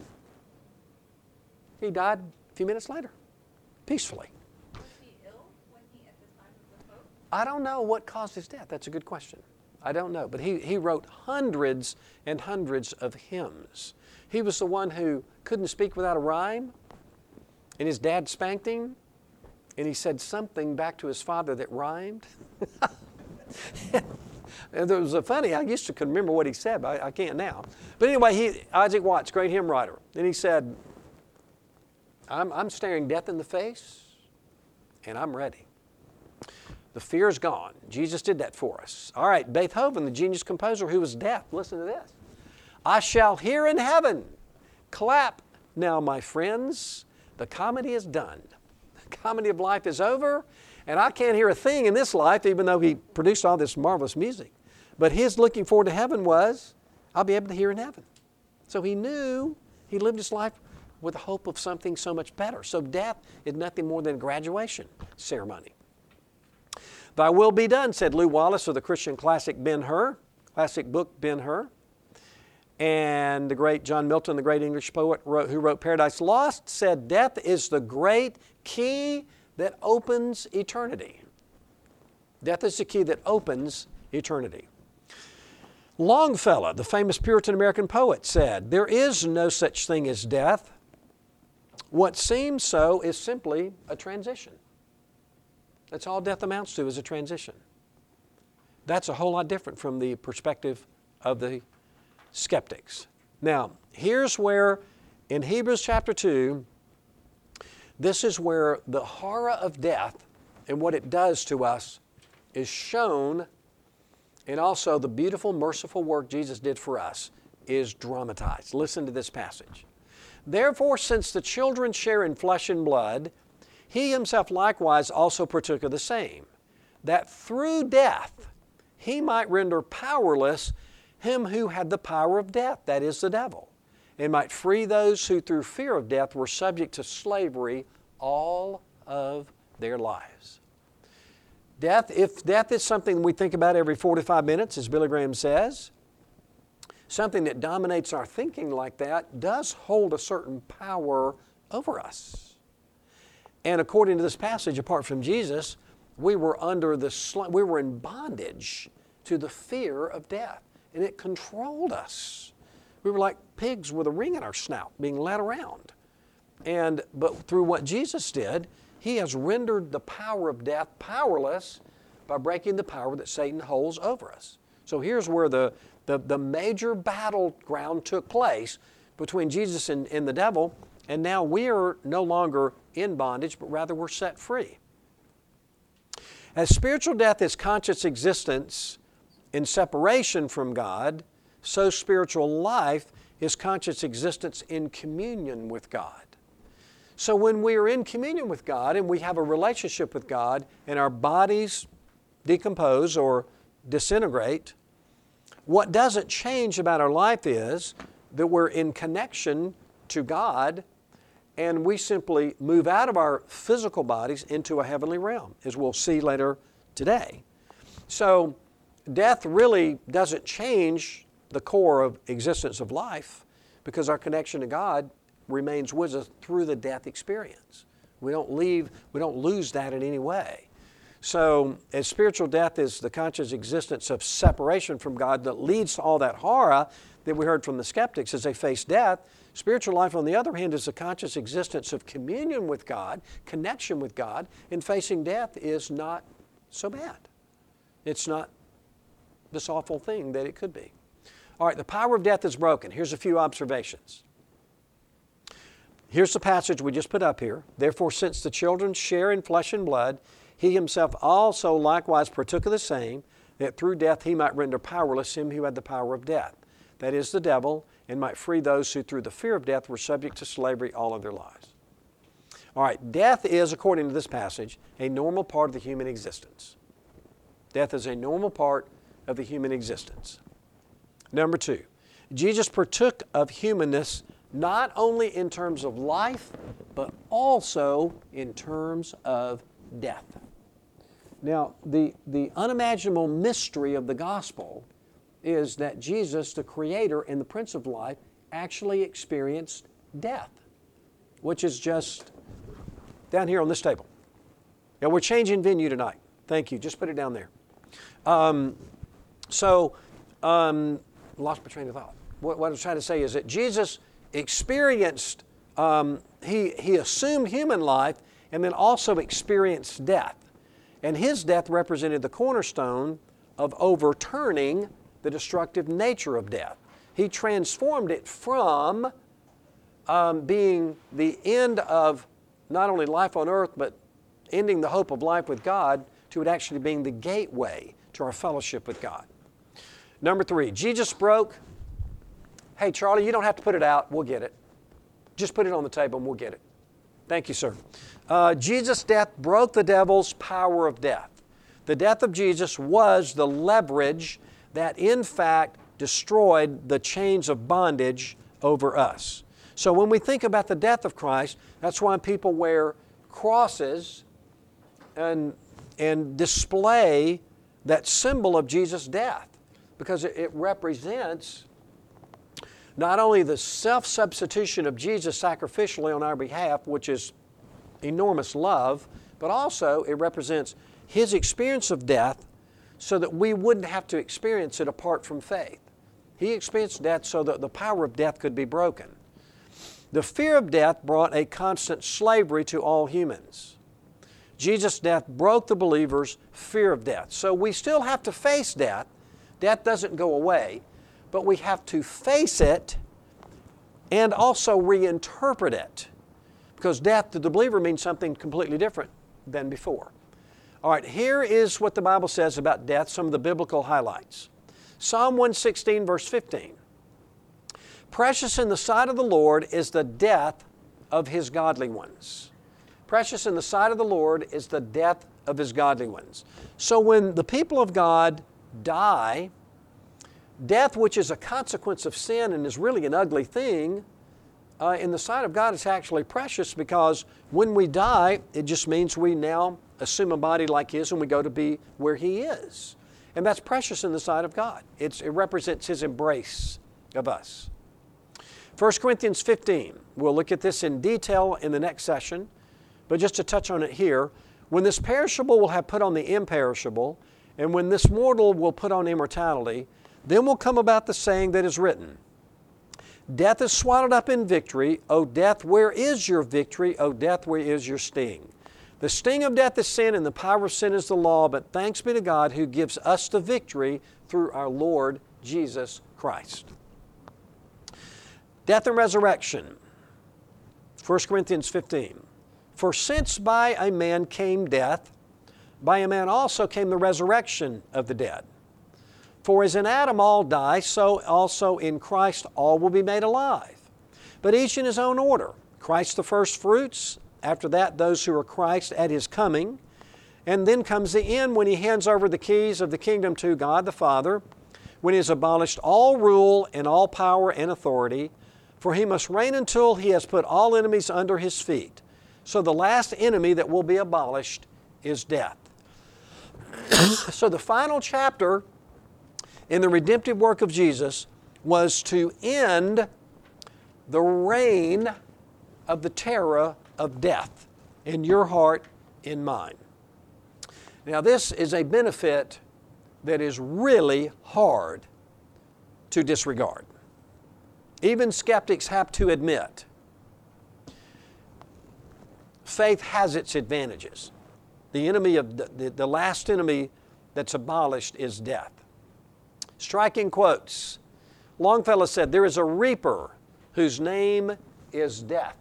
He died a few minutes later, peacefully. Was he ill when he, at the time of the quote? I don't know what caused his death. That's a good question. I don't know. But he, he wrote hundreds and hundreds of hymns. He was the one who couldn't speak without a rhyme. And his dad spanked him. And he said something back to his father that rhymed. And it was a funny, I used to couldn't remember what he said, but I, I can't now. But anyway, he, Isaac Watts, great hymn writer. And he said, I'm, I'm staring death in the face, and I'm ready. The fear is gone. Jesus did that for us. All right, Beethoven, the genius composer who was deaf, listen to this. I shall hear in heaven. Clap now, my friends. The comedy is done. The comedy of life is over, and I can't hear a thing in this life, even though he produced all this marvelous music. But his looking forward to heaven was, I'll be able to hear in heaven. So he knew he lived his life with the hope of something so much better. So death is nothing more than a graduation ceremony. Thy will be done, said Lew Wallace of the Christian classic Ben-Hur, classic book Ben-Hur. And the great John Milton, the great English poet wrote, who wrote Paradise Lost, said death is the great key that opens eternity. Death is the key that opens eternity. Longfellow, the famous Puritan American poet, said, there is no such thing as death. What seems so is simply a transition. That's all death amounts to, is a transition. That's a whole lot different from the perspective of the skeptics. Now, here's where, in Hebrews chapter two, this is where the horror of death and what it does to us is shown, and also the beautiful, merciful work Jesus did for us is dramatized. Listen to this passage. Therefore, since the children share in flesh and blood, he himself likewise also partook of the same, that through death he might render powerless him who had the power of death, that is the devil, and might free those who through fear of death were subject to slavery all of their lives. Death, if death is something we think about every forty-five minutes, as Billy Graham says, something that dominates our thinking like that does hold a certain power over us. And according to this passage, apart from Jesus, we were under the sl- we were in bondage to the fear of death, and it controlled us. We were like pigs with a ring in our snout, being led around. And but through what Jesus did, He has rendered the power of death powerless by breaking the power that Satan holds over us. So here's where the, the, the major battleground took place between Jesus and, and the devil, and now we are no longer in bondage, but rather we're set free. As spiritual death is conscious existence in separation from God, so spiritual life is conscious existence in communion with God. So when we are in communion with God and we have a relationship with God and our bodies decompose or disintegrate, what doesn't change about our life is that we're in connection to God, and we simply move out of our physical bodies into a heavenly realm, as we'll see later today. So death really doesn't change the core of existence of life, because our connection to God remains with us through the death experience. We don't leave, we don't lose that in any way. So as spiritual death is the conscious existence of separation from God that leads to all that horror that we heard from the skeptics as they face death, spiritual life, on the other hand, is the conscious existence of communion with God, connection with God, and facing death is not so bad. It's not this awful thing that it could be. All right, the power of death is broken. Here's a few observations. Here's the passage we just put up here. Therefore, since the children share in flesh and blood, He Himself also likewise partook of the same, that through death He might render powerless him who had the power of death, that is, the devil, and might free those who through the fear of death were subject to slavery all of their lives. All right, death is, according to this passage, a normal part of the human existence. Death is a normal part of the human existence. Number two, Jesus partook of humanness not only in terms of life, but also in terms of death. Now, the, the unimaginable mystery of the gospel is that Jesus, the Creator and the Prince of Life, actually experienced death, which is just down here on this table. Now, we're changing venue tonight. Thank you. Just put it down there. Um, so, um, lost my train of thought. What, what I was trying to say is that Jesus experienced, um, he, he assumed human life and then also experienced death. And His death represented the cornerstone of overturning the destructive nature of death. He transformed it from um, being the end of not only life on earth, but ending the hope of life with God, to it actually being the gateway to our fellowship with God. Number three, Jesus broke. Hey, Charlie, you don't have to put it out. We'll get it. Just put it on the table and we'll get it. Thank you, sir. Uh, Jesus' death broke the devil's power of death. The death of Jesus was the leverage that, in fact, destroyed the chains of bondage over us. So when we think about the death of Christ, that's why people wear crosses and, and display that symbol of Jesus' death, because it, it represents not only the self-substitution of Jesus sacrificially on our behalf, which is enormous love, but also it represents His experience of death so that we wouldn't have to experience it apart from faith. He experienced death so that the power of death could be broken. The fear of death brought a constant slavery to all humans. Jesus' death broke the believer's fear of death. So we still have to face death. Death doesn't go away, but we have to face it and also reinterpret it, because death to the believer means something completely different than before. All right, here is what the Bible says about death, some of the biblical highlights. Psalm one sixteen, verse fifteen. Precious in the sight of the Lord is the death of His godly ones. Precious in the sight of the Lord is the death of His godly ones. So when the people of God die, Death, which is a consequence of sin and is really an ugly thing, uh, in the sight of God, it's actually precious, because when we die, it just means we now assume a body like His and we go to be where He is. And that's precious in the sight of God. It's, it represents His embrace of us. First Corinthians fifteen, we'll look at this in detail in the next session, but just to touch on it here, when this perishable will have put on the imperishable, and when this mortal will put on immortality, then will come about the saying that is written, Death is swallowed up in victory. O death, where is your victory? O death, where is your sting? The sting of death is sin, and the power of sin is the law, but thanks be to God who gives us the victory through our Lord Jesus Christ. Death and resurrection. First Corinthians fifteen. For since by a man came death, by a man also came the resurrection of the dead. For as in Adam all die, so also in Christ all will be made alive. But each in his own order. Christ the first fruits, after that those who are Christ at His coming. And then comes the end when He hands over the keys of the kingdom to God the Father, when He has abolished all rule and all power and authority. For He must reign until He has put all enemies under His feet. So the last enemy that will be abolished is death. So the final chapter in the redemptive work of Jesus was to end the reign of the terror of death in your heart, in mine. Now this is a benefit that is really hard to disregard. Even skeptics have to admit faith has its advantages. The enemy of the, the, the last enemy that's abolished is death. Striking quotes. Longfellow said, there is a reaper whose name is death.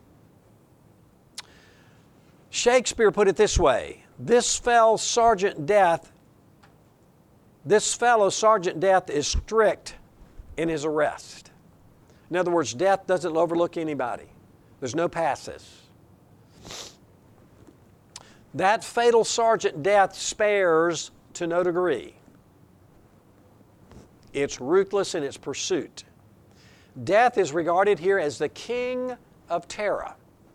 Shakespeare put it this way, this fell Sergeant Death, this fellow Sergeant Death is strict in his arrest. In other words, death doesn't overlook anybody. There's no passes. That fatal Sergeant Death spares to no degree. It's ruthless in its pursuit. Death is regarded here as the king of terror.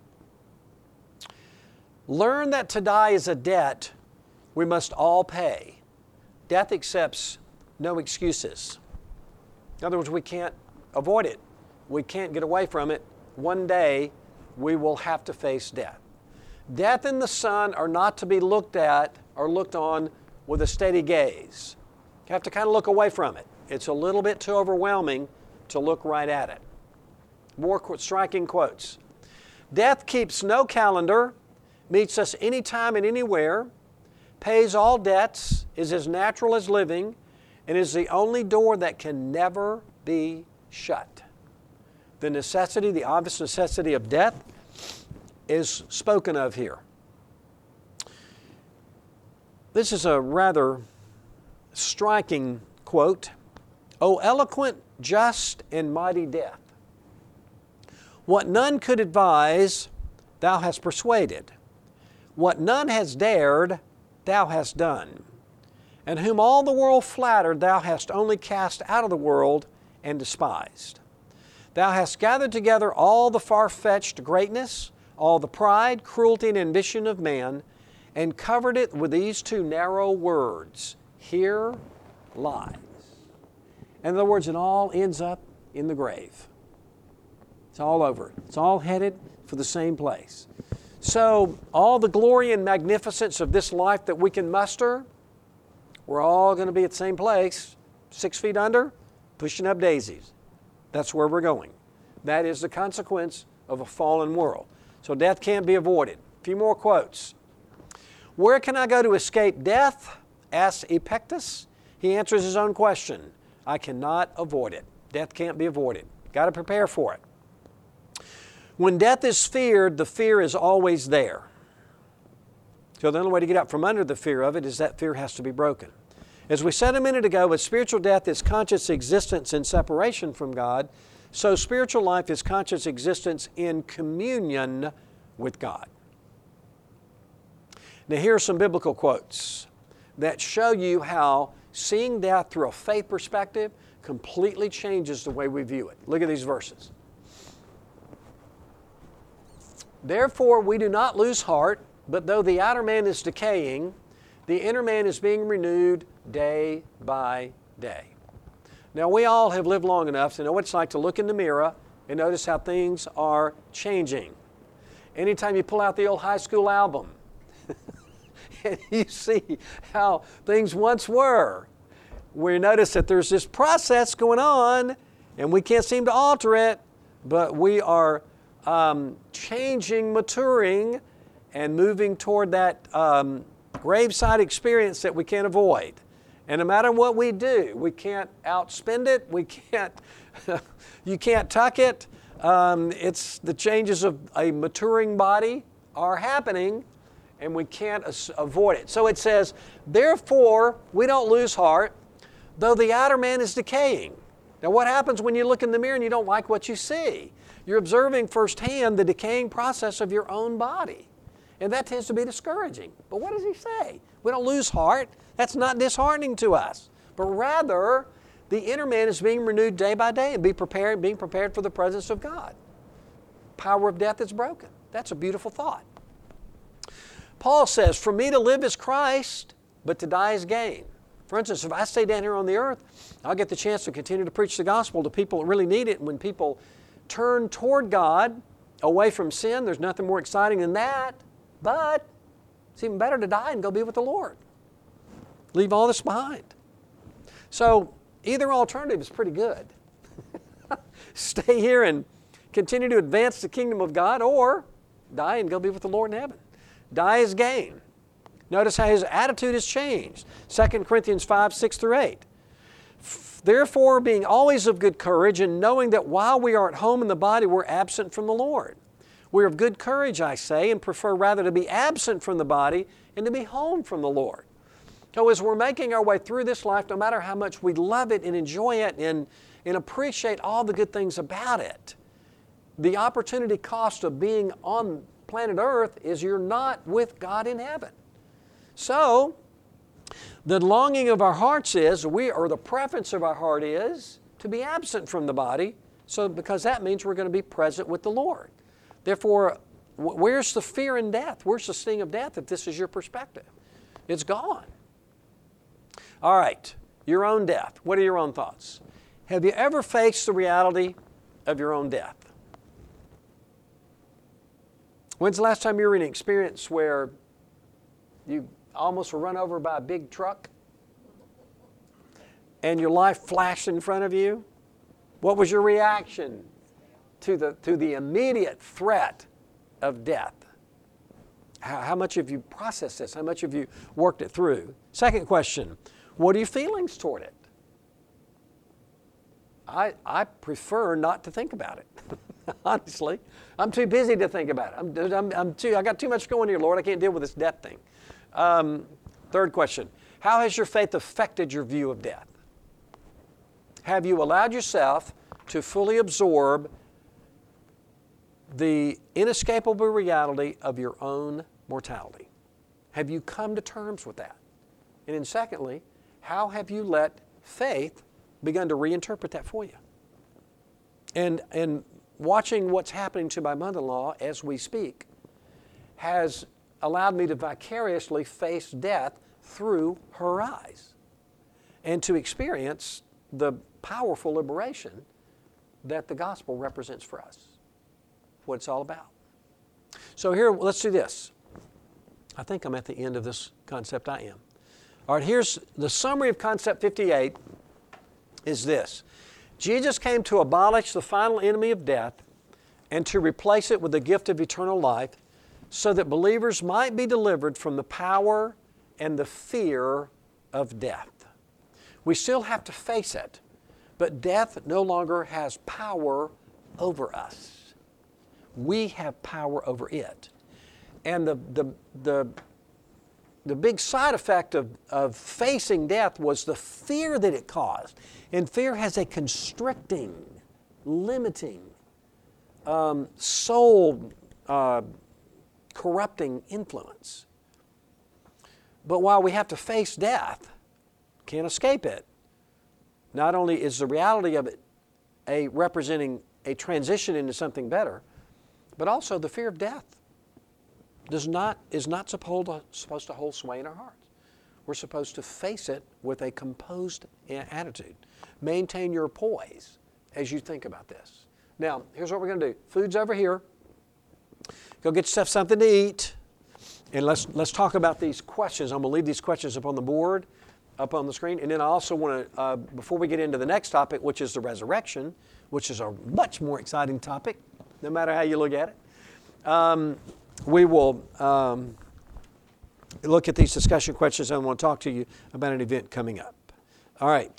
Learn that to die is a debt we must all pay. Death accepts no excuses. In other words, we can't avoid it. We can't get away from it. One day we will have to face death. Death and the sun are not to be looked at or looked on with a steady gaze. You have to kind of look away from it. It's a little bit too overwhelming to look right at it. More qu- striking quotes. Death keeps no calendar, meets us anytime and anywhere, pays all debts, is as natural as living, and is the only door that can never be shut. The necessity, the obvious necessity of death is spoken of here. This is a rather striking quote. O eloquent, just, and mighty death, what none could advise, thou hast persuaded. What none has dared, thou hast done. And whom all the world flattered, thou hast only cast out of the world and despised. Thou hast gathered together all the far-fetched greatness, all the pride, cruelty, and ambition of man, and covered it with these two narrow words, here lies. In other words, it all ends up in the grave. It's all over. It's all headed for the same place. So all the glory and magnificence of this life that we can muster, we're all going to be at the same place, six feet under, pushing up daisies. That's where we're going. That is the consequence of a fallen world. So death can't be avoided. A few more quotes. Where can I go to escape death? Asks Epictetus. He answers his own question. I cannot avoid it. Death can't be avoided. Got to prepare for it. When death is feared, the fear is always there. So the only way to get out from under the fear of it is that fear has to be broken. As we said a minute ago, with spiritual death is conscious existence in separation from God, so spiritual life is conscious existence in communion with God. Now here are some biblical quotes that show you how seeing death through a faith perspective completely changes the way we view it. Look at these verses. Therefore, we do not lose heart, but though the outer man is decaying, the inner man is being renewed day by day. Now, we all have lived long enough to know what it's like to look in the mirror and notice how things are changing. Anytime you pull out the old high school album and you see how things once were, we notice that there's this process going on and we can't seem to alter it, but we are um, changing, maturing, and moving toward that um, graveside experience that we can't avoid. And no matter what we do, we can't outspend it, we can't, you can't tuck it. Um, it's the changes of a maturing body are happening and we can't as- avoid it. So it says, therefore, we don't lose heart, though the outer man is decaying. Now what happens when you look in the mirror and you don't like what you see? You're observing firsthand the decaying process of your own body. And that tends to be discouraging. But what does he say? We don't lose heart. That's not disheartening to us. But rather, the inner man is being renewed day by day and be prepared, being prepared for the presence of God. Power of death is broken. That's a beautiful thought. Paul says, for me to live is Christ, but to die is gain. For instance, if I stay down here on the earth, I'll get the chance to continue to preach the gospel to people that really need it. And when people turn toward God, away from sin, there's nothing more exciting than that. But it's even better to die and go be with the Lord. Leave all this behind. So either alternative is pretty good. Stay here and continue to advance the kingdom of God, or die and go be with the Lord in heaven. Die is gain. Notice how his attitude has changed. Second Corinthians five, six through eight. Therefore, being always of good courage, and knowing that while we are at home in the body, we're absent from the Lord. We're of good courage, I say, and prefer rather to be absent from the body and to be home from the Lord. So as we're making our way through this life, no matter how much we love it and enjoy it and, and appreciate all the good things about it, the opportunity cost of being on planet Earth is you're not with God in heaven. So, the longing of our hearts is, we, or the preference of our heart is, to be absent from the body, so because that means we're going to be present with the Lord. Therefore, where's the fear in death? Where's the sting of death if this is your perspective? It's gone. All right, your own death. What are your own thoughts? Have you ever faced the reality of your own death? When's the last time you were in an experience where you almost were run over by a big truck and your life flashed in front of you? What was your reaction to the, to the immediate threat of death? How, how much have you processed this? How much have you worked it through? Second question, what are your feelings toward it? I, I prefer not to think about it. Honestly, I'm too busy to think about it. I'm, I'm, I'm too, I got too much going here, Lord. I can't deal with this death thing. Um, third question, how has your faith affected your view of death? Have you allowed yourself to fully absorb the inescapable reality of your own mortality? Have you come to terms with that? And then secondly, how have you let faith begin to reinterpret that for you? And, and watching what's happening to my mother-in-law as we speak has allowed me to vicariously face death through her eyes and to experience the powerful liberation that the gospel represents for us. What it's all about. So here, let's do this. I think I'm at the end of this concept. I am. All right, here's the summary of concept fifty-eight is this. Jesus came to abolish the final enemy of death and to replace it with the gift of eternal life so that believers might be delivered from the power and the fear of death. We still have to face it, but death no longer has power over us. We have power over it. And the, the, the, the big side effect of, of facing death was the fear that it caused. And fear has a constricting, limiting, um, soul uh, corrupting influence. But while we have to face death, can't escape it. Not only is the reality of it a representing a transition into something better, but also the fear of death does not is not supposed to, supposed to hold sway in our hearts. We're supposed to face it with a composed a- attitude. Maintain your poise as you think about this. Now, here's what we're going to do. Food's over here. Go get yourself something to eat, and let's let's talk about these questions. I'm going to leave these questions up on the board, up on the screen, and then I also want to, uh, before we get into the next topic, which is the resurrection, which is a much more exciting topic, no matter how you look at it. Um, we will um, look at these discussion questions, and I want to talk to you about an event coming up. All right.